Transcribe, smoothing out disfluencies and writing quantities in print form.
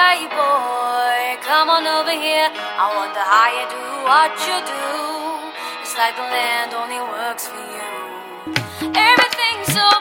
Hey boy, come on over here. I wonder how you do what you do. It's like the land only works for you. Everything's so